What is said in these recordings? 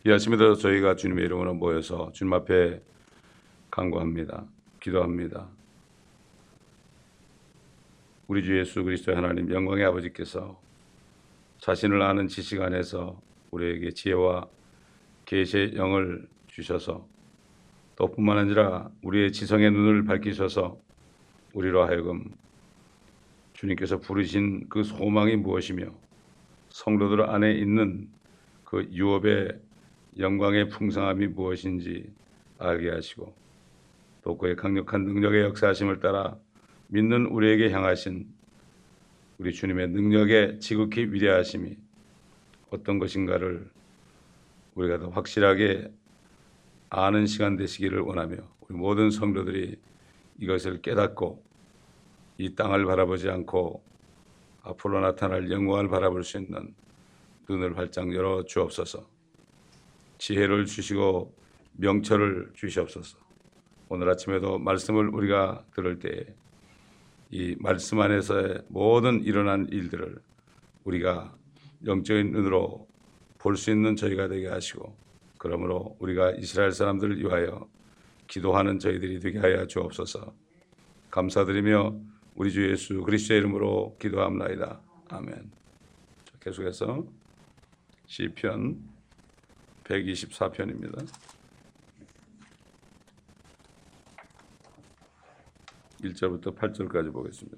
이 아침에도 저희가 주님의 이름으로 모여서 주님 앞에 간구합니다. 기도합니다. 우리 주 예수 그리스도의 하나님 영광의 아버지께서 자신을 아는 지식 안에서 우리에게 지혜와 계시의 영을 주셔서 또 뿐만 아니라 우리의 지성의 눈을 밝히셔서 우리로 하여금 주님께서 부르신 그 소망이 무엇이며 성도들 안에 있는 그 유업의 영광의 풍성함이 무엇인지 알게 하시고 또 그의 강력한 능력의 역사하심을 따라 믿는 우리에게 향하신 우리 주님의 능력의 지극히 위대하심이 어떤 것인가를 우리가 더 확실하게 아는 시간 되시기를 원하며 우리 모든 성도들이 이것을 깨닫고 이 땅을 바라보지 않고 앞으로 나타날 영광을 바라볼 수 있는 눈을 활짝 열어 주옵소서. 지혜를 주시고 명철을 주시옵소서. 오늘 아침에도 말씀을 우리가 들을 때에 이 말씀 안에서의 모든 일어난 일들을 우리가 영적인 눈으로 볼 수 있는 저희가 되게 하시고 그러므로 우리가 이스라엘 사람들을 위하여 기도하는 저희들이 되게 하여 주옵소서. 감사드리며 우리 주 예수 그리스도의 이름으로 기도합나이다. 아멘. 계속해서 시편 124편입니다. 1절부터 8절까지 보겠습니다.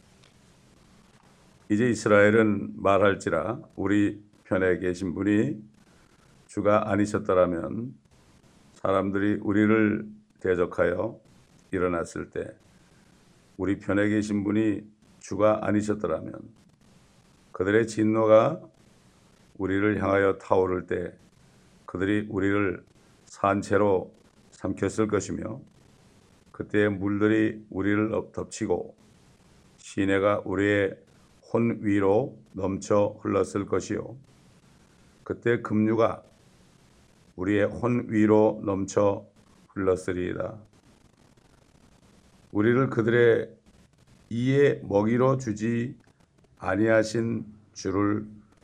이제 이스라엘은 말할지라 우리 편에 계신 분이 주가 아니셨더라면 사람들이 우리를 대적하여 일어났을 때 우리 편에 계신 분이 주가 아니셨더라면 그들의 진노가 우리를 향하여 타오를 때 그들이 우리를 산채로 삼켰을 것이며 그때의 물들이 우리를 덮치고 시내가 우리의 혼 위로 넘쳐 흘렀을 것이요 그때 급류가 우리의 혼 위로 넘쳐 흘렀으리이다. 우리를 그들의 이에 먹이로 주지 아니하신 주를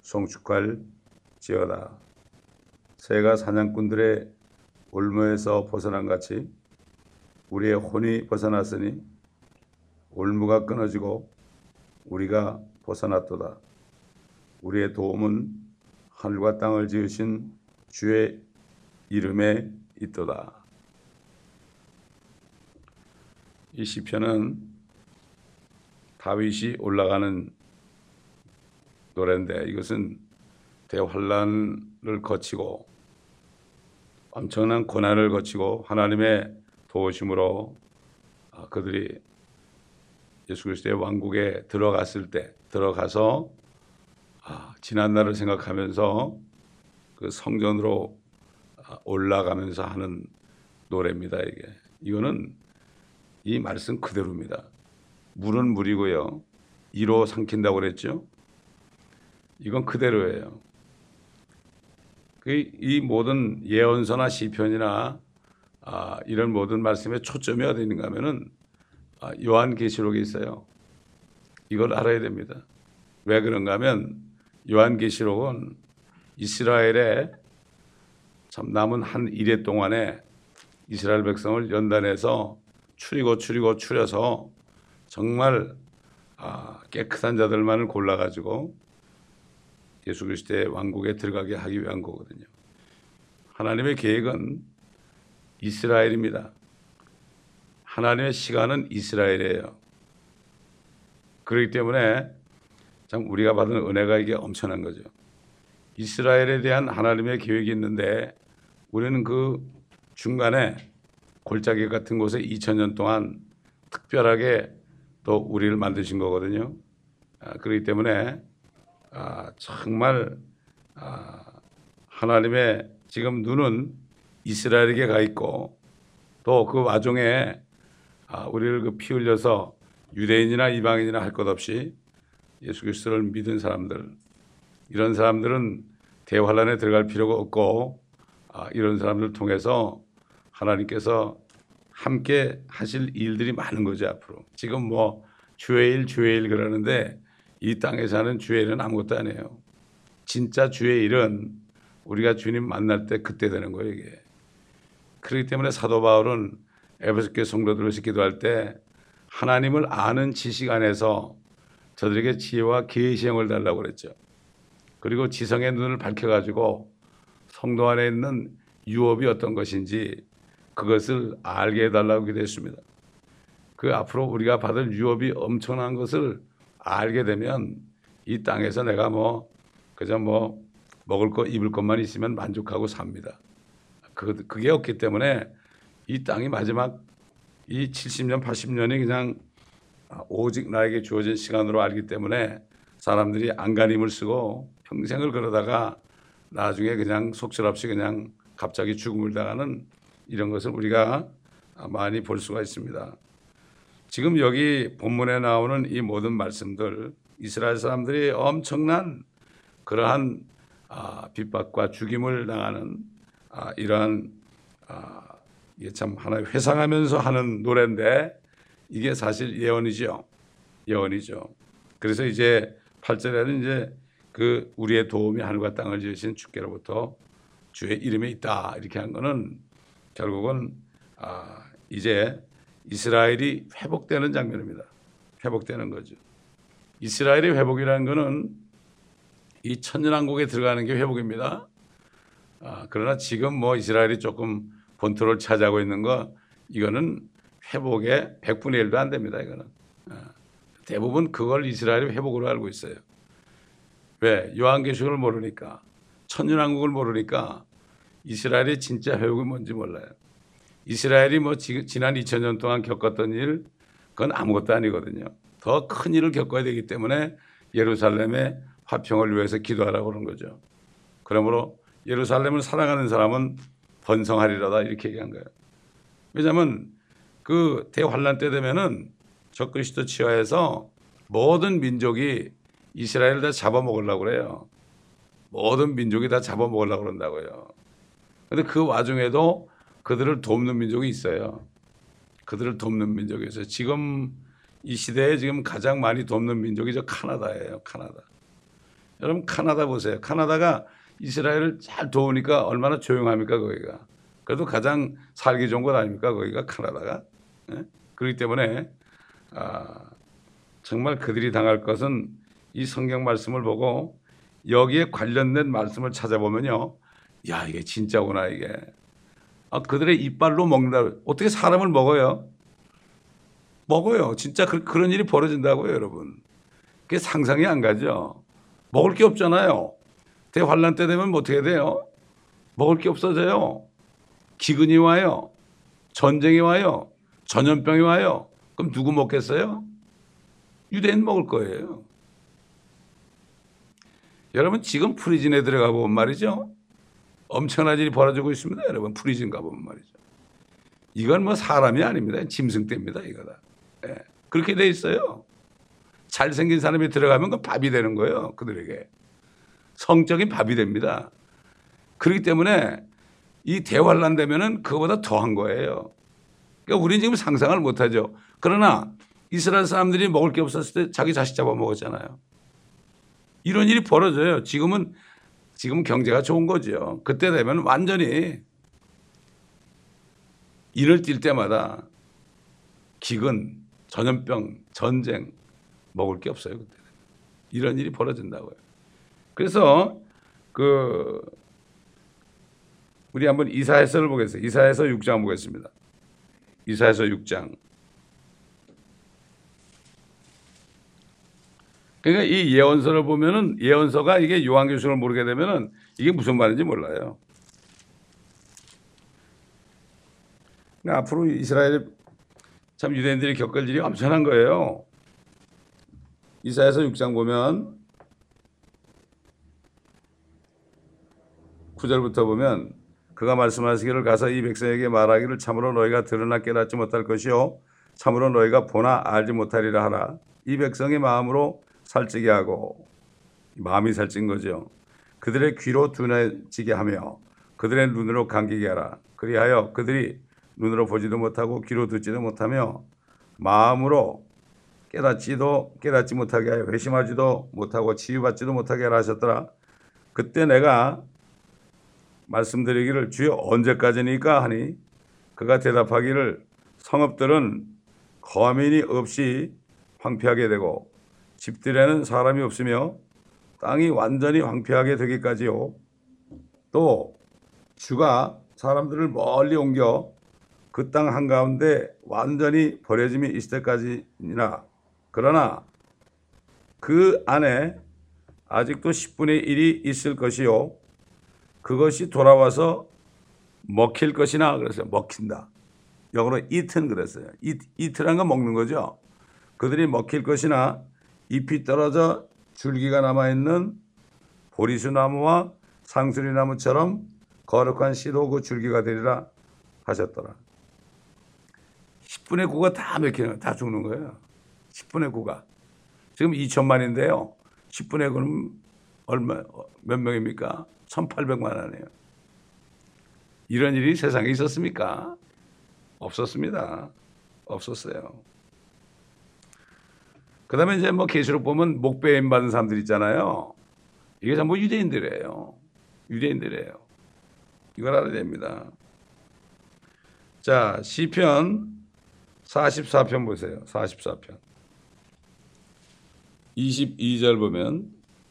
송축할지어다. 새가 사냥꾼들의 올무에서 벗어난 같이 우리의 혼이 벗어났으니 올무가 끊어지고 우리가 벗어났도다. 우리의 도움은 하늘과 땅을 지으신 주의 이름에 있도다. 이 시편은 다윗이 올라가는 노래인데 이것은 대환란을 거치고 엄청난 고난을 거치고 하나님의 도우심으로 그들이 예수 그리스도의 왕국에 들어가서 지난 날을 생각하면서 그 성전으로 올라가면서 하는 노래입니다. 이거는 이 말씀 그대로입니다. 물은 물이고요. 이로 삼킨다고 그랬죠. 이건 그대로예요. 이 모든 예언서나 시편이나 이런 모든 말씀의 초점이 어디 있는가 하면은 요한계시록에 있어요. 이걸 알아야 됩니다. 왜 그런가 하면 요한계시록은 이스라엘의 참 남은 한 이래 동안에 이스라엘 백성을 연단해서 추려서 정말 깨끗한 자들만을 골라가지고 예수 그리스도의 왕국에 들어가게 하기 위한 거거든요. 하나님의 계획은 이스라엘입니다. 하나님의 시간은 이스라엘이에요. 그렇기 때문에 참 우리가 받은 은혜가 이게 엄청난 거죠. 이스라엘에 대한 하나님의 계획이 있는데 우리는 그 중간에 골짜기 같은 곳에 2000년 동안 특별하게 또 우리를 만드신 거거든요. 그렇기 때문에 정말 하나님의 지금 눈은 이스라엘에게 가 있고 또 그 와중에 우리를 피 흘려서 유대인이나 이방인이나 할 것 없이 예수 그리스도를 믿은 사람들, 이런 사람들은 대환란에 들어갈 필요가 없고 이런 사람들을 통해서 하나님께서 함께 하실 일들이 많은 거죠. 앞으로 지금 뭐 주의 일 그러는데 이 땅에 사는 주의 일은 아무것도 아니에요. 진짜 주의 일은 우리가 주님 만날 때 그때 되는 거예요, 이게. 그렇기 때문에 사도 바울은 에베소교회 성도들을 기도할 때 하나님을 아는 지식 안에서 저들에게 지혜와 계시의 영을 달라고 그랬죠. 그리고 지성의 눈을 밝혀가지고 성도 안에 있는 유업이 어떤 것인지 그것을 알게 해달라고 기도했습니다. 그 앞으로 우리가 받을 유업이 엄청난 것을 알게 되면 이 땅에서 내가 그저 먹을 것 입을 것만 있으면 만족하고 삽니다. 그게 없기 때문에 이 땅이 마지막 이 70년 80년이 그냥 오직 나에게 주어진 시간으로 알기 때문에 사람들이 안간힘을 쓰고 평생을 그러다가 나중에 그냥 속절없이 그냥 갑자기 죽음을 당하는 이런 것을 우리가 많이 볼 수가 있습니다. 지금 여기 본문에 나오는 이 모든 말씀들, 이스라엘 사람들이 엄청난 그러한 핍박과 죽임을 당하는 이러한 이게 참 하나의 회상하면서 하는 노래인데 이게 사실 예언이죠. 예언이죠. 그래서 이제 8절에는 이제 그 우리의 도움이 하늘과 땅을 지으신 주께로부터 주의 이름에 있다 이렇게 한 거는 결국은 이제 이스라엘이 회복되는 장면입니다. 회복되는 거죠. 이스라엘의 회복이라는 거는 이 천년왕국에 들어가는 게 회복입니다. 그러나 지금 이스라엘이 조금 본토를 차지하고 있는 거 이거는 회복의 100분의 1도 안 됩니다. 이거는 대부분 그걸 이스라엘이 회복으로 알고 있어요. 왜? 요한계시록을 모르니까, 천년왕국을 모르니까 이스라엘의 진짜 회복이 뭔지 몰라요. 이스라엘이 지난 2000년 동안 겪었던 일 그건 아무것도 아니거든요. 더 큰 일을 겪어야 되기 때문에 예루살렘의 화평을 위해서 기도하라고 그러는 거죠. 그러므로 예루살렘을 사랑하는 사람은 번성하리로다 이렇게 얘기한 거예요. 왜냐하면 그 대환란 때 되면은 적그리스도 치하에서 모든 민족이 이스라엘을 다 잡아먹으려고 그래요. 모든 민족이 다 잡아먹으려고 그런다고요. 그런데 그 와중에도 그들을 돕는 민족이 있어요. 그들을 돕는 민족이 있어요. 지금 이 시대에 지금 가장 많이 돕는 민족이 저 카나다예요. 카나다. 여러분 카나다 보세요. 카나다가 이스라엘을 잘 도우니까 얼마나 조용합니까 거기가. 그래도 가장 살기 좋은 곳 아닙니까 거기가 카나다가. 네? 그렇기 때문에 정말 그들이 당할 것은 이 성경 말씀을 보고 여기에 관련된 말씀을 찾아보면요. 야 이게 진짜구나 이게. 그들의 이빨로 먹는다. 어떻게 사람을 먹어요? 먹어요. 진짜 그런 일이 벌어진다고요 여러분. 그게 상상이 안 가죠. 먹을 게 없잖아요. 대환란 때 되면 어떻게 돼요? 먹을 게 없어져요. 기근이 와요. 전쟁이 와요. 전염병이 와요. 그럼 누구 먹겠어요? 유대인 먹을 거예요. 여러분 지금 프리즌에 들어가 보면 말이죠. 엄청난 일이 벌어지고 있습니다. 여러분 프리즌 가보면 말이죠. 이건 사람이 아닙니다. 짐승떼입니다. 이거다. 예. 그렇게 돼 있어요. 잘생긴 사람이 들어가면 그 밥이 되는 거예요. 그들에게. 성적인 밥이 됩니다. 그렇기 때문에 이 대환란 되면은 그거보다 더한 거예요. 그러니까 우리는 지금 상상을 못하죠. 그러나 이스라엘 사람들이 먹을 게 없었을 때 자기 자식 잡아먹었잖아요. 이런 일이 벌어져요. 지금 경제가 좋은 거죠. 그때 되면 완전히 인을 뛸 때마다 기근, 전염병, 전쟁 먹을 게 없어요. 그때 이런 일이 벌어진다고요. 그래서 우리 한번 이사야서를 보겠습니다. 이사야서 6장 보겠습니다. 이사야서 6장. 그러니까 이 예언서를 보면은 예언서가 이게 요한계시록을 모르게 되면은 이게 무슨 말인지 몰라요. 그러니까 앞으로 이스라엘 참 유대인들이 겪을 일이 엄청난 거예요. 이사야서 6장 보면 9절부터 보면 그가 말씀하시기를 가서 이 백성에게 말하기를 참으로 너희가 들으나 깨닫지 못할 것이요 참으로 너희가 보나 알지 못하리라 하라. 이 백성의 마음으로 살찌게 하고 마음이 살찐 거죠. 그들의 귀로 둔해지게 하며 그들의 눈으로 감기게 하라. 그리하여 그들이 눈으로 보지도 못하고 귀로 듣지도 못하며 마음으로 깨닫지 못하게 하여 회심하지도 못하고 치유받지도 못하게 하라 하셨더라. 그때 내가 말씀드리기를 주여 언제까지니까 하니 그가 대답하기를 성읍들은 거민이 없이 황폐하게 되고 집들에는 사람이 없으며 땅이 완전히 황폐하게 되기까지요. 또 주가 사람들을 멀리 옮겨 그 땅 한가운데 완전히 버려짐이 있을 때까지니라. 그러나 그 안에 아직도 10분의 1이 있을 것이요. 그것이 돌아와서 먹힐 것이나 그랬어요. 먹힌다. 영어로 eat은 그랬어요. eat란 건 먹는 거죠. 그들이 먹힐 것이나 잎이 떨어져 줄기가 남아있는 보리수나무와 상수리나무처럼 거룩한 씨도 그 줄기가 되리라 하셨더라. 10분의 9가 다 먹히는, 다 죽는 거예요. 10분의 9가. 지금 2천만인데요. 10분의 9는 얼마, 몇 명입니까? 1,800만 원이에요. 이런 일이 세상에 있었습니까? 없었습니다. 없었어요. 그 다음에 이제 뭐 계시록 보면 목배임 받은 사람들 있잖아요. 이게 전부 유대인들이에요. 유대인들이에요. 이걸 알아야 됩니다. 자, 시편 44편 보세요. 44편. 22절 보면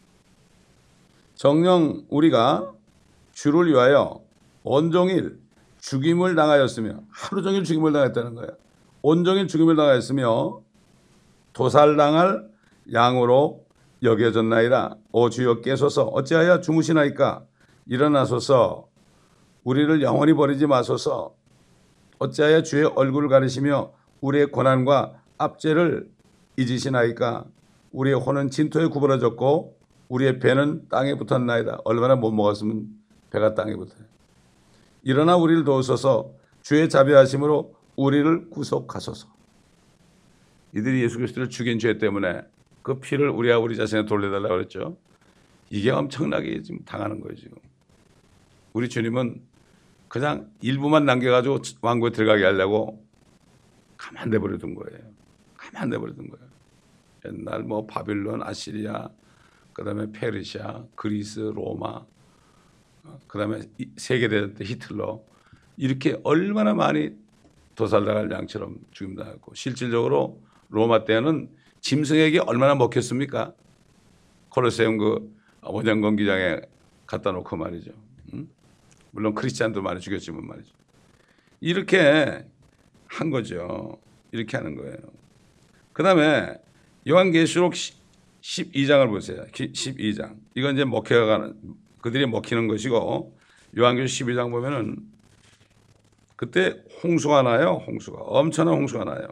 정녕 우리가 주를 위하여 온종일 죽임을 당하였으며 하루 종일 죽임을 당했다는 거예요. 온종일 죽임을 당하였으며 도살당할 양으로 여겨졌나이다. 오 주여 깨소서 어찌하여 주무시나이까 일어나소서 우리를 영원히 버리지 마소서 어찌하여 주의 얼굴을 가리시며 우리의 고난과 압제를 잊으시나이까 우리의 혼은 진토에 구부러졌고 우리의 배는 땅에 붙었나이다. 얼마나 못 먹었으면 배가 땅에 붙어요. 일어나 우리를 도우소서 주의 자비하심으로 우리를 구속하소서. 이들이 예수 그리스도를 죽인 죄 때문에 그 피를 우리와 우리 자신에 돌려달라고 그랬죠. 이게 엄청나게 지금 당하는 거예요. 지금 우리 주님은 그냥 일부만 남겨가지고 왕국에 들어가게 하려고 가만 내버려둔 거예요. 가만 내버려둔 거예요. 옛날 뭐 바빌론, 아시리아, 그다음에 페르시아, 그리스, 로마, 그다음에 세계대전 때 히틀러 이렇게 얼마나 많이 도살당할 양처럼 죽임당했고 실질적으로 로마 때는 짐승에게 얼마나 먹혔습니까? 콜로세움 그 원정 경기장에 갖다 놓고 말이죠. 물론 크리스찬도 많이 죽였지만 말이죠. 이렇게 한 거죠. 이렇게 하는 거예요. 그 다음에 요한계시록 12장을 보세요. 12장. 이건 이제 먹혀가는, 그들이 먹히는 것이고, 요한계시록 12장 보면은 그때 홍수가 나요. 홍수가. 엄청난 홍수가 나요.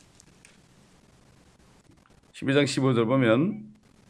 12장 15절 보면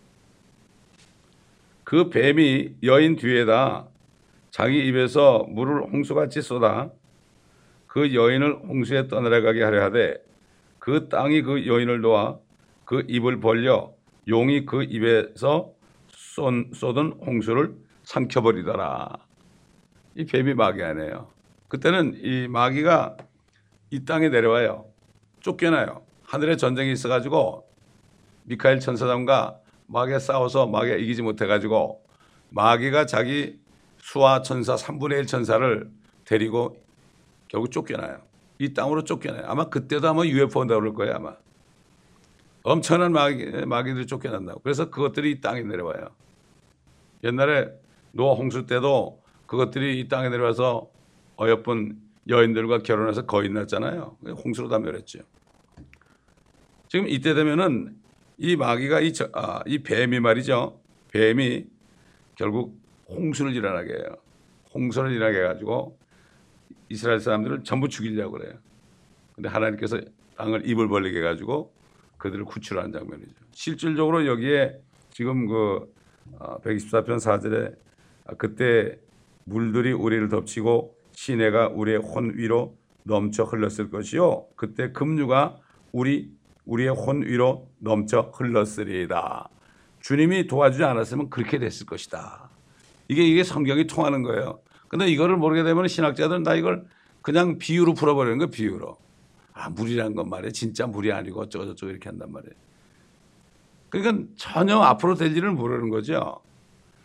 그 뱀이 여인 뒤에다 자기 입에서 물을 홍수같이 쏟아 그 여인을 홍수에 떠내려가게 하려 하되 그 땅이 그 여인을 놓아 그 입을 벌려 용이 그 입에서 쏟은 홍수를 삼켜버리더라. 이 뱀이 마귀 아니에요. 그때는 이 마귀가 이 땅에 내려와요. 쫓겨나요. 하늘에 전쟁이 있어가지고 미카엘 천사장과 마귀가 싸워서 마귀가 이기지 못해가지고 마귀가 자기 수하 천사 3분의 1 천사를 데리고 결국 쫓겨나요. 이 땅으로 쫓겨나요. 아마 그때도 아마 UFO 온다고 그럴 거예요. 아마 엄청난 마귀들이 쫓겨난다고. 그래서 그것들이 이 땅에 내려와요. 옛날에 노아 홍수 때도 그것들이 이 땅에 내려와서 어여쁜 여인들과 결혼해서 거인 났잖아요. 홍수로 다 멸했죠. 지금 이때 되면은 이 마귀가 이 뱀이 말이죠. 뱀이 결국 홍수를 일어나게 해요. 홍수를 일어나게 해가지고 이스라엘 사람들을 전부 죽이려고 그래요. 근데 하나님께서 땅을 입을 벌리게 해가지고 그들을 구출하는 장면이죠. 실질적으로 여기에 지금 그 124편 4절에 그때 물들이 우리를 덮치고 시내가 우리의 혼 위로 넘쳐 흘렀을 것이요. 그때 급류가 우리의 혼 위로 넘쳐 흘렀으리이다. 주님이 도와주지 않았으면 그렇게 됐을 것이다. 이게 성경이 통하는 거예요. 근데 이거를 모르게 되면 신학자들은 다 이걸 그냥 비유로 풀어버리는 거예요. 비유로. 물이란 건 말이에요. 진짜 물이 아니고 어쩌고저쩌고 이렇게 한단 말이에요. 그러니까 전혀 앞으로 될 일을 모르는 거죠.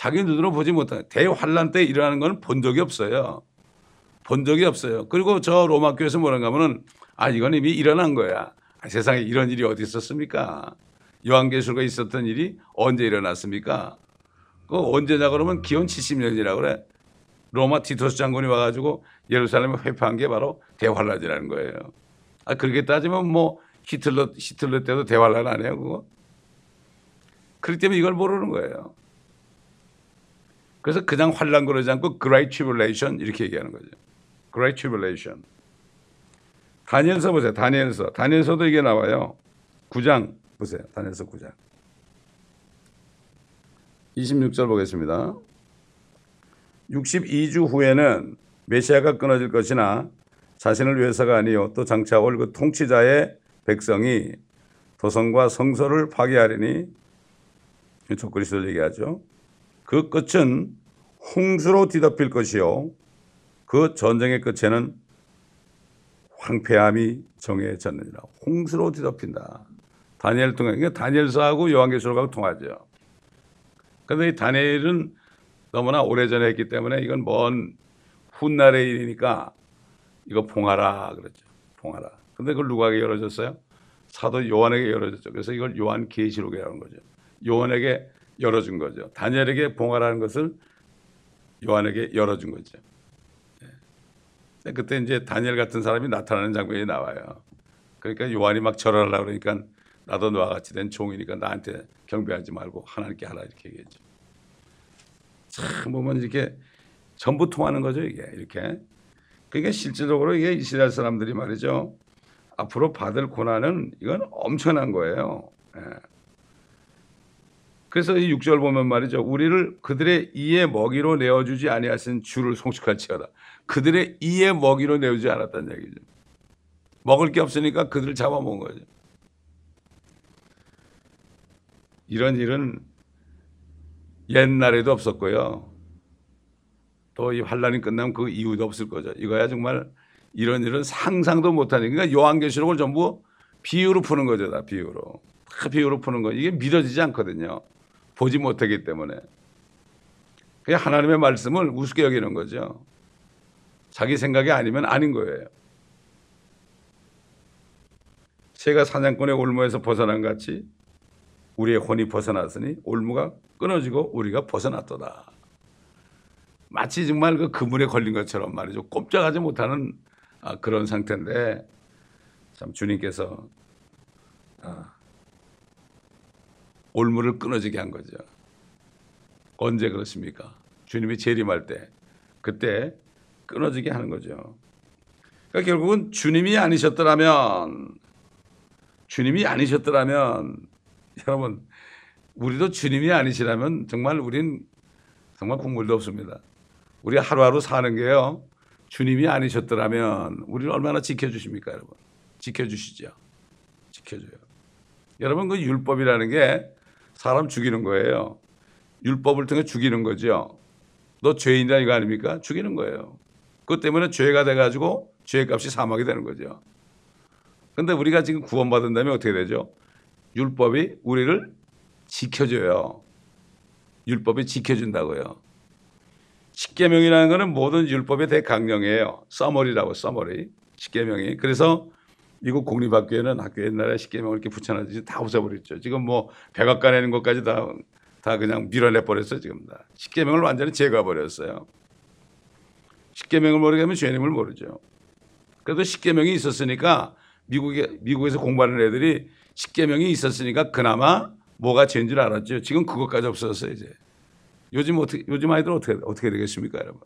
자기 눈으로 보지 못한 대환란 때 일어나는 건 본 적이 없어요. 본 적이 없어요. 그리고 저 로마 교회에서 뭐라는가 하면은 이건 이미 일어난 거야. 세상에 이런 일이 어디 있었습니까? 요한계시록에 있었던 일이 언제 일어났습니까? 그 언제냐 그러면 기원 70년이라고 그래. 로마 티토스 장군이 와가지고 예루살렘을 회파한 게 바로 대환란이라는 거예요. 그렇게 따지면 뭐 히틀러 때도 대환란 아니에요, 그거? 그렇기 때문에 이걸 모르는 거예요. 그래서 그냥 환란 그러지 않고 Great Tribulation 이렇게 얘기하는 거죠. Great Tribulation. 다니엘서 보세요. 다니엘서도 이게 나와요. 9장 보세요. 다니엘서 9장. 26절 보겠습니다. 62주 후에는 메시아가 끊어질 것이나 자신을 위해서가 아니요 또 장차 올 그 통치자의 백성이 도성과 성소를 파괴하리니 적그리스도를 얘기하죠. 그 끝은 홍수로 뒤덮일 것이요 그 전쟁의 끝에는 황폐함이 정해졌느니라. 홍수로 뒤덮인다. 다니엘 통해. 그러니까 다니엘서하고 요한계시록하고 통하죠. 그런데 이 다니엘은 너무나 오래전에 했기 때문에 이건 먼 훗날의 일이니까 이거 봉하라 그랬죠. 봉하라. 근데 그걸 누구에게 열어줬어요? 사도 요한에게 열어줬죠. 그래서 이걸 요한계시록이라는 거죠. 요한에게 열어준 거죠. 다니엘에게 봉하라는 것을 요한에게 열어준 거죠. 그때 이제 다니엘 같은 사람이 나타나는 장면이 나와요. 그러니까 요한이 막 절하려고 그러니까 나도 너와 같이 된 종이니까 나한테 경배하지 말고 하나님께 하라 이렇게 얘기했죠. 참 보면 이렇게 전부 통하는 거죠, 이게 이렇게. 그러니까 실질적으로 이게 이스라엘 사람들이 말이죠. 앞으로 받을 고난은 이건 엄청난 거예요. 그래서 이 6절 보면 말이죠. 우리를 그들의 이의 먹이로 내어주지 아니하신 주를 송축할지어다. 그들의 이의 먹이로 내어주지 않았다는 얘기죠. 먹을 게 없으니까 그들을 잡아먹은 거죠. 이런 일은 옛날에도 없었고요. 또 이 환란이 끝나면 그 이유도 없을 거죠. 이거야 정말 이런 일은 상상도 못하는. 그러니까 요한계시록을 전부 비유로 푸는 거죠. 다 비유로. 다 비유로 푸는 거. 이게 믿어지지 않거든요. 보지 못하기 때문에. 그냥 하나님의 말씀을 우습게 여기는 거죠. 자기 생각이 아니면 아닌 거예요. 새가 사냥꾼의 올무에서 벗어난 같이 우리의 혼이 벗어났으니 올무가 끊어지고 우리가 벗어났도다. 마치 정말 그 그물에 걸린 것처럼 말이죠. 꼼짝하지 못하는 그런 상태인데 참 주님께서 올무를 끊어지게 한 거죠. 언제 그렇습니까? 주님이 재림할 때 그때 끊어지게 하는 거죠. 그러니까 결국은 주님이 아니셨더라면 여러분 우리도 주님이 아니시라면 정말 우린 정말 국물도 없습니다. 우리 하루하루 사는 게요. 주님이 아니셨더라면 우리를 얼마나 지켜주십니까, 여러분? 지켜주시죠. 지켜줘요. 여러분 그 율법이라는 게 사람 죽이는 거예요. 율법을 통해 죽이는 거죠. 너 죄인이다 이거 아닙니까? 죽이는 거예요. 그것 때문에 죄가 돼가지고 죄값이 사망이 되는 거죠. 그런데 우리가 지금 구원받은 다음에 어떻게 되죠? 율법이 우리를 지켜줘요. 율법이 지켜준다고요. 십계명이라는 것은 모든 율법의 대강령이에요. 서머리라고 서머리. 십계명이. 그래서 미국 공립학교에는 학교 옛날에 십계명을 이렇게 붙여놨지 다 없애버렸죠. 지금 뭐 백악관 내는 것까지 다 그냥 밀어내 버렸어요. 지금 다. 십계명을 완전히 제거해버렸어요. 십계명을 모르게 하면 죄님을 모르죠. 그래도 십계명이 있었으니까 미국에서 공부하는 애들이 십계명이 있었으니까 그나마 뭐가 죄인 줄 알았죠. 지금 그것까지 없어졌어요. 이제. 요즘 아이들 어떻게 되겠습니까, 여러분?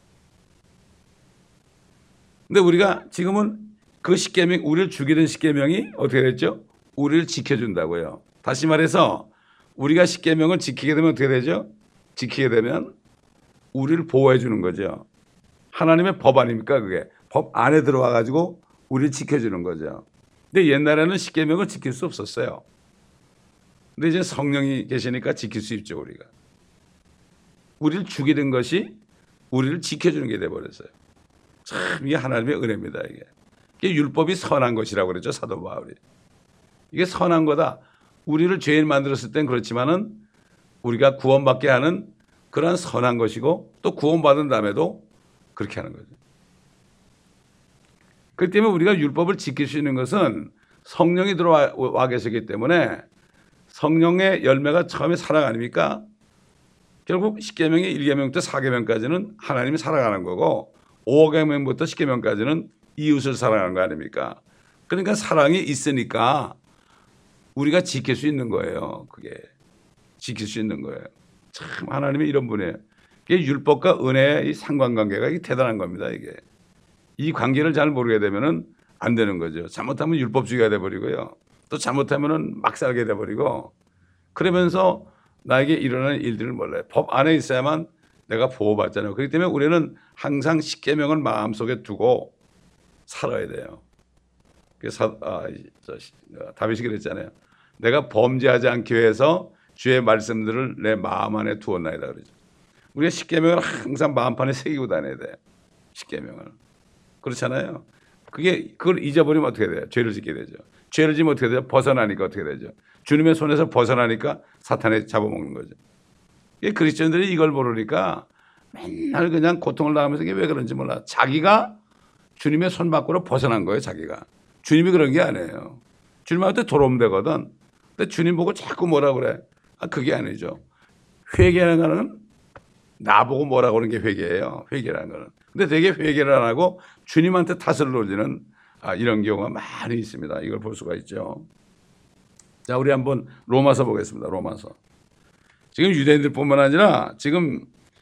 근데 우리가 지금은 그 십계명, 우리를 죽이는 십계명이 어떻게 됐죠? 우리를 지켜준다고요. 다시 말해서 우리가 십계명을 지키게 되면 어떻게 되죠? 지키게 되면 우리를 보호해 주는 거죠. 하나님의 법 아닙니까, 그게? 법 안에 들어와 가지고 우리를 지켜주는 거죠. 근데 옛날에는 십계명을 지킬 수 없었어요. 근데 이제 성령이 계시니까 지킬 수 있죠, 우리가. 우리를 죽이는 것이 우리를 지켜주는 게 돼버렸어요. 참 이게 하나님의 은혜입니다. 이게 율법이 선한 것이라고 그랬죠, 사도 바울이. 이게 선한 거다. 우리를 죄인 만들었을 땐 그렇지만은 우리가 구원받게 하는 그러한 선한 것이고 또 구원받은 다음에도 그렇게 하는 거죠. 그렇기 때문에 우리가 율법을 지킬 수 있는 것은 성령이 들어와 계시기 때문에 성령의 열매가 처음에 사랑 아닙니까? 결국 10계명의 1계명부터 4계명까지는 하나님이 사랑하는 거고 5계명부터 10계명까지는 이웃을 사랑하는 거 아닙니까? 그러니까 사랑이 있으니까 우리가 지킬 수 있는 거예요. 그게 지킬 수 있는 거예요. 참 하나님이 이런 분이에요. 이게 율법과 은혜의 이 상관관계가 이게 대단한 겁니다. 이게 이 관계를 잘 모르게 되면은 안 되는 거죠. 잘못하면 율법주의가 돼버리고요. 또 잘못하면은 막 살게 돼버리고 그러면서 나에게 일어나는 일들을 몰라요. 법 안에 있어야만 내가 보호받잖아요. 그렇기 때문에 우리는 항상 10계명을 마음속에 두고 살아야 돼요. 그래서 다윗이 그랬잖아요. 내가 범죄하지 않기 위해서 주의 말씀들을 내 마음 안에 두었나이다 그러죠. 우리가 10계명을 항상 마음판에 새기고 다녀야 돼요. 10계명을. 그렇잖아요. 그걸 잊어버리면 어떻게 돼요? 죄를 짓게 되죠. 죄를 지면 어떻게 돼요? 벗어나니까 어떻게 되죠? 주님의 손에서 벗어나니까 사탄에 잡아먹는 거죠. 그리스도인들이 이걸 모르니까 맨날 그냥 고통을 당하면서 이게 왜 그런지 몰라. 자기가 주님의 손 밖으로 벗어난 거예요. 자기가. 주님이 그런 게 아니에요. 주님한테 돌아오면 되거든. 근데 주님 보고 자꾸 뭐라 그래. 그게 아니죠. 회개하는 거는 나보고 뭐라고 그러는 게 회개예요. 회개라는 거는. 근데 되게 회개를 안 하고 주님한테 탓을 돌리는 이런 경우가 많이 있습니다. 이걸 볼 수가 있죠. 자, 우리 한번 로마서 보겠습니다. 로마서. 지금 유대인들뿐만 아니라 지금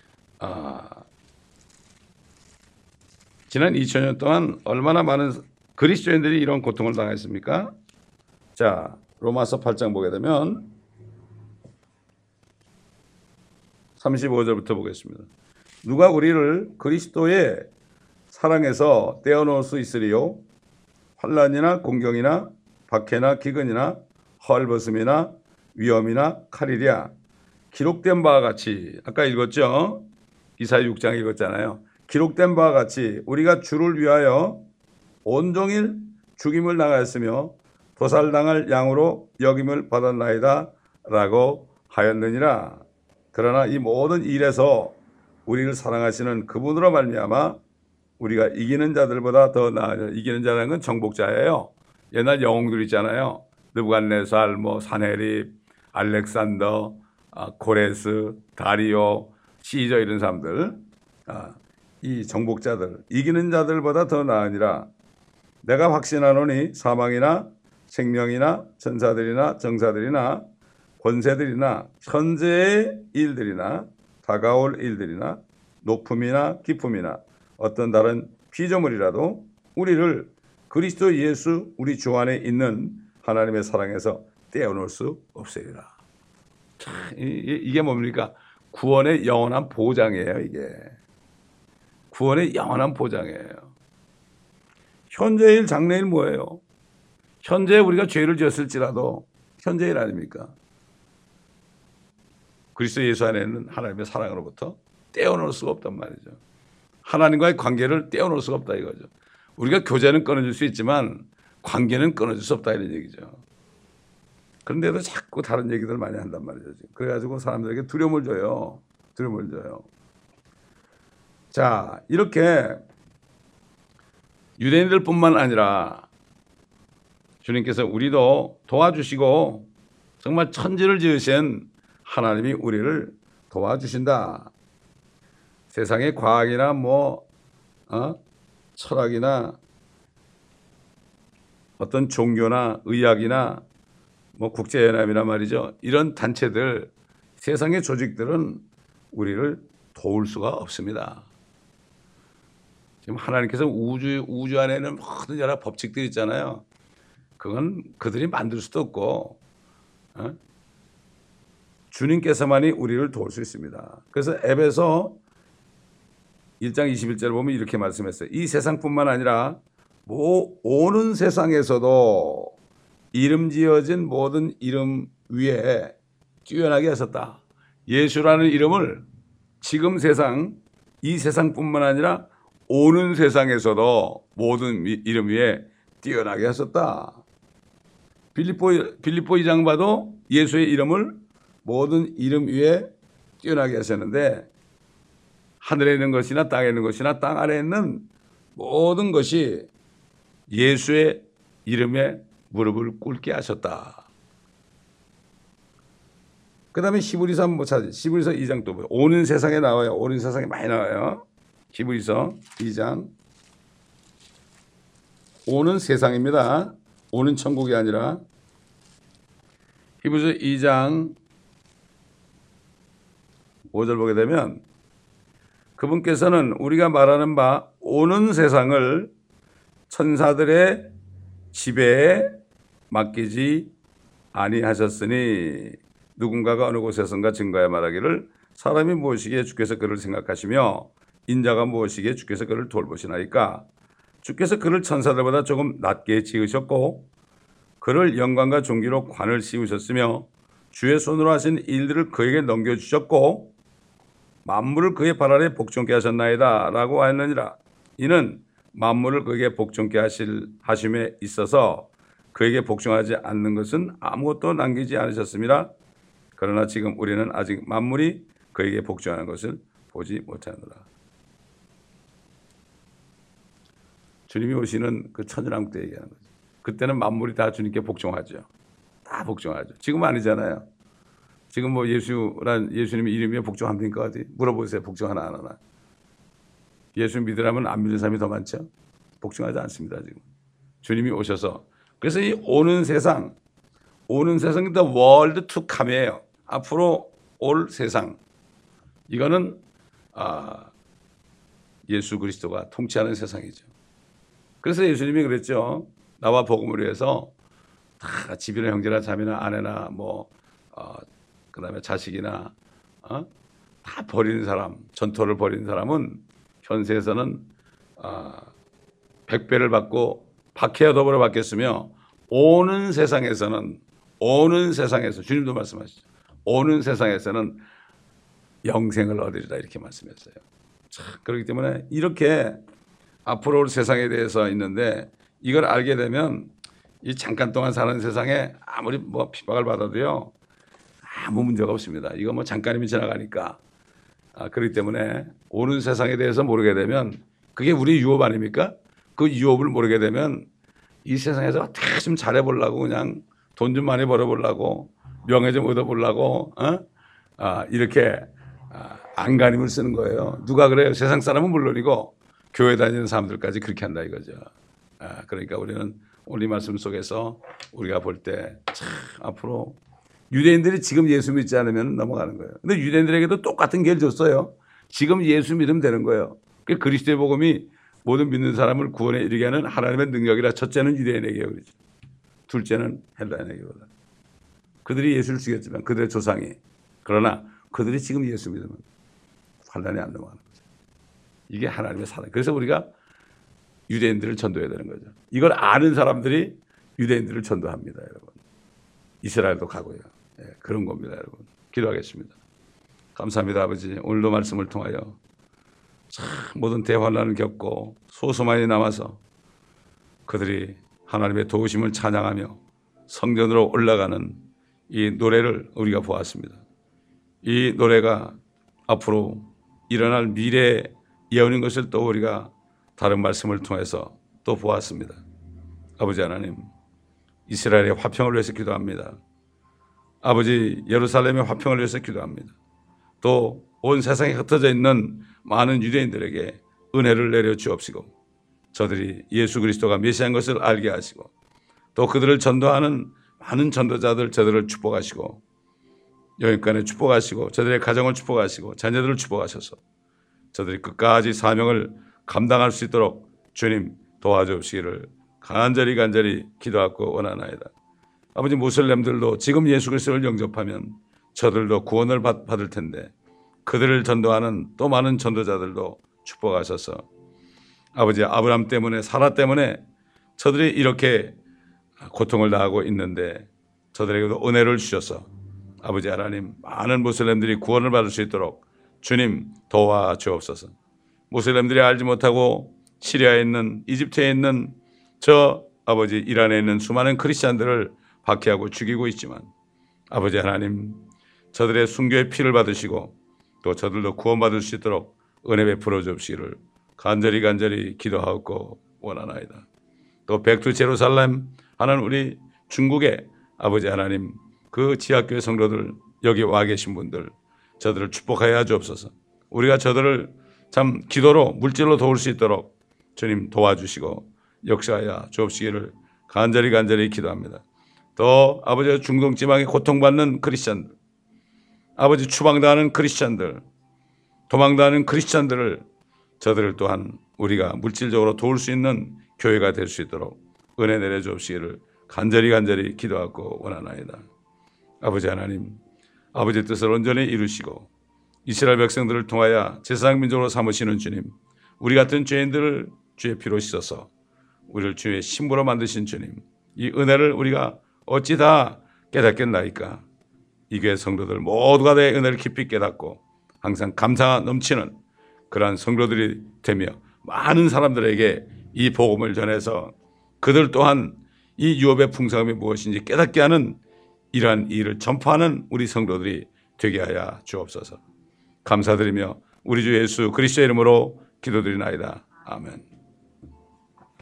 지난 2000년 동안 얼마나 많은 그리스도인들이 이런 고통을 당했습니까? 자, 로마서 8장 보게 되면 35절부터 보겠습니다. 누가 우리를 그리스도의 사랑에서 떼어놓을 수 있으리요? 환난이나 공경이나 박해나 기근이나 헐벗음이나 위험이나 칼이랴. 기록된 바와 같이 아까 읽었죠? 이사야 6장 읽었잖아요. 기록된 바와 같이 우리가 주를 위하여 온종일 죽임을 당하였으며 도살당할 양으로 여김을 받았나이다 라고 하였느니라. 그러나 이 모든 일에서 우리를 사랑하시는 그분으로 말미암아 우리가 이기는 자들보다 더 나아요. 이기는 자라는 건 정복자예요. 옛날 영웅들 있잖아요. 느부갓네살, 사네립, 알렉산더, 고레스, 다리오, 시저 이런 사람들, 이 정복자들, 이기는 자들보다 더 나으니라. 내가 확신하노니 사망이나 생명이나 천사들이나 정사들이나 권세들이나 현재의 일들이나 다가올 일들이나 높음이나 깊음이나 어떤 다른 피조물이라도 우리를 그리스도 예수 우리 주 안에 있는 하나님의 사랑에서 떼어놓을 수 없으리라. 이게 뭡니까? 구원의 영원한 보장이에요. 이게 구원의 영원한 보장이에요. 현재일 장래일 뭐예요? 현재 우리가 죄를 지었을지라도 현재일 아닙니까? 그리스도 예수 안에 있는 하나님의 사랑으로부터 떼어놓을 수가 없단 말이죠. 하나님과의 관계를 떼어놓을 수가 없다 이거죠. 우리가 교제는 끊어줄 수 있지만 관계는 끊어줄 수 없다 이런 얘기죠. 그런데도 자꾸 다른 얘기들 많이 한단 말이죠. 그래가지고 사람들에게 두려움을 줘요. 두려움을 줘요. 자, 이렇게 유대인들뿐만 아니라 주님께서 우리도 도와주시고 정말 천지를 지으신 하나님이 우리를 도와주신다. 세상의 과학이나 철학이나 어떤 종교나 의학이나 국제연합이나 말이죠. 이런 단체들, 세상의 조직들은 우리를 도울 수가 없습니다. 지금 하나님께서 우주 안에는 모든 여러 법칙들이 있잖아요. 그건 그들이 만들 수도 없고 주님께서만이 우리를 도울 수 있습니다. 그래서 에베소 1장 21절 보면 이렇게 말씀했어요. 이 세상뿐만 아니라 오는 세상에서도 이름 지어진 모든 이름 위에 뛰어나게 하셨다. 예수라는 이름을 지금 세상, 이 세상뿐만 아니라 오는 세상에서도 모든 이름 위에 뛰어나게 하셨다. 빌립보 2장 봐도 예수의 이름을 모든 이름 위에 뛰어나게 하셨는데 하늘에 있는 것이나 땅에 있는 것이나 땅 아래에 있는 모든 것이 예수의 이름에 무릎을 꿇게 하셨다. 그 다음에 히브리서 한번 찾으세요. 히브리서 2장 또 보세요. 오는 세상에 나와요. 오는 세상에 많이 나와요. 히브리서 2장. 오는 세상입니다. 오는 천국이 아니라. 히브리서 2장 5절 보게 되면 그분께서는 우리가 말하는 바 오는 세상을 천사들의 지배에 맡기지 아니하셨으니 누군가가 어느 곳에선가 증거하여 말하기를 사람이 무엇이기에 주께서 그를 생각하시며 인자가 무엇이기에 주께서 그를 돌보시나이까. 주께서 그를 천사들보다 조금 낮게 지으셨고 그를 영광과 존귀로 관을 씌우셨으며 주의 손으로 하신 일들을 그에게 넘겨주셨고 만물을 그의 발 아래 복종케 하셨나이다 라고 하였느니라. 이는 만물을 그에게 복종케 하심에 있어서 그에게 복종하지 않는 것은 아무것도 남기지 않으셨습니다. 그러나 지금 우리는 아직 만물이 그에게 복종하는 것을 보지 못하노라. 주님이 오시는 그 천연왕국 때 얘기하는 거죠. 그때는 만물이 다 주님께 복종하죠. 다 복종하죠. 지금은 아니잖아요. 지금 뭐 예수님의 이름에 복종합니까? 어디 물어보세요. 복종하나 안 하나. 예수 믿으라면 안 믿는 사람이 더 많죠. 복종하지 않습니다. 지금 주님이 오셔서. 그래서 이 오는 세상이 the world to come이에요. 앞으로 올 세상. 이거는 예수 그리스도가 통치하는 세상이죠. 그래서 예수님이 그랬죠. 나와 복음을 위해서 다 집이나 형제나 자매나 아내나 그다음에 자식이나 다 버리는 사람, 전토를 벌이는 사람은 현세에서는 100배를 받고 박해와 더불어 받겠으며 오는 세상에서 주님도 말씀하시죠. 오는 세상에서는 영생을 얻으리라 이렇게 말씀했어요. 그렇기 때문에 이렇게 앞으로 올 세상에 대해서 있는데 이걸 알게 되면 이 잠깐 동안 사는 세상에 아무리 핍박을 받아도요 아무 문제가 없습니다. 이거 잠깐이면 지나가니까. 그렇기 때문에 오는 세상에 대해서 모르게 되면 그게 우리 유업 아닙니까? 그 유업을 모르게 되면 이 세상에서 어떻게 좀 잘해보려고 그냥 돈 좀 많이 벌어보려고 명예 좀 얻어보려고 이렇게 안간힘을 쓰는 거예요. 누가 그래요? 세상 사람은 물론이고 교회 다니는 사람들까지 그렇게 한다 이거죠. 그러니까 우리는 오늘 이 말씀 속에서 우리가 볼 때 참 앞으로 유대인들이 지금 예수 믿지 않으면 넘어가는 거예요. 근데 유대인들에게도 똑같은 기회를 줬어요. 지금 예수 믿으면 되는 거예요. 그리스도의 복음이 모든 믿는 사람을 구원에 이르게 하는 하나님의 능력이라. 첫째는 유대인에게요. 그렇죠. 둘째는 헬라인에게보다. 그들이 예수를 죽였지만 그들의 조상이. 그러나 그들이 지금 예수 믿으면 환난이 안 넘어가는 거죠. 이게 하나님의 사랑. 그래서 우리가 유대인들을 전도해야 되는 거죠. 이걸 아는 사람들이 유대인들을 전도합니다. 여러분. 이스라엘도 가고요. 그런 겁니다. 여러분. 기도하겠습니다. 감사합니다. 아버지. 오늘도 말씀을 통하여 참 모든 대환란을 겪고 소수만이 남아서 그들이 하나님의 도우심을 찬양하며 성전으로 올라가는 이 노래를 우리가 보았습니다. 이 노래가 앞으로 일어날 미래의 예언인 것을 또 우리가 다른 말씀을 통해서 또 보았습니다. 아버지 하나님, 이스라엘의 화평을 위해서 기도합니다. 아버지, 예루살렘의 화평을 위해서 기도합니다. 또 온 세상에 흩어져 있는 많은 유대인들에게 은혜를 내려 주옵시고 저들이 예수 그리스도가 메시아인 것을 알게 하시고 또 그들을 전도하는 많은 전도자들 저들을 축복하시고 영육간에 축복하시고 저들의 가정을 축복하시고 자녀들을 축복하셔서 저들이 끝까지 사명을 감당할 수 있도록 주님 도와주시기를 간절히 기도하고 원하나이다. 아버지, 무슬림들도 지금 예수 그리스도를 영접하면 저들도 구원을 받을 텐데 그들을 전도하는 또 많은 전도자들도 축복하셔서 아버지, 아브라함 때문에 사라 때문에 저들이 이렇게 고통을 당하고 있는데 저들에게도 은혜를 주셔서 아버지 하나님, 많은 무슬림들이 구원을 받을 수 있도록 주님 도와주옵소서. 무슬림들이 알지 못하고 시리아에 있는, 이집트에 있는 저 아버지 이란에 있는 수많은 크리스찬들을 박해하고 죽이고 있지만 아버지 하나님, 저들의 순교의 피를 받으시고 또 저들도 구원받을 수 있도록 은혜 베풀어 주시기를 간절히 기도하고 원하나이다. 또 백두 제루살렘 하는 우리 중국의 아버지 하나님, 그 지하교회 성도들, 여기 와 계신 분들, 저들을 축복하여 주옵소서. 우리가 저들을 참 기도로 물질로 도울 수 있도록 주님 도와주시고 역사하여 주옵시기를 간절히 기도합니다. 또 아버지 중동 지방에 고통받는 크리스찬들, 아버지 추방당하는 크리스찬들, 도망당하는 크리스찬들을, 저들을 또한 우리가 물질적으로 도울 수 있는 교회가 될 수 있도록 은혜 내려 주옵시기를 간절히 기도하고 원하나이다. 아버지 하나님, 아버지 뜻을 온전히 이루시고 이스라엘 백성들을 통하여 제사장 민족으로 삼으시는 주님, 우리 같은 죄인들을 주의 피로 씻어서 우리를 주의 신부로 만드신 주님, 이 은혜를 우리가 어찌 다 깨닫겠나이까. 이 교회 성도들 모두가 내 은혜를 깊이 깨닫고 항상 감사가 넘치는 그러한 성도들이 되며 많은 사람들에게 이 복음을 전해서 그들 또한 이 유업의 풍성함이 무엇인지 깨닫게 하는 이러한 일을 전파하는 우리 성도들이 되게 하여 주옵소서. 감사드리며 우리 주 예수 그리스도의 이름으로 기도드리나이다. 아멘.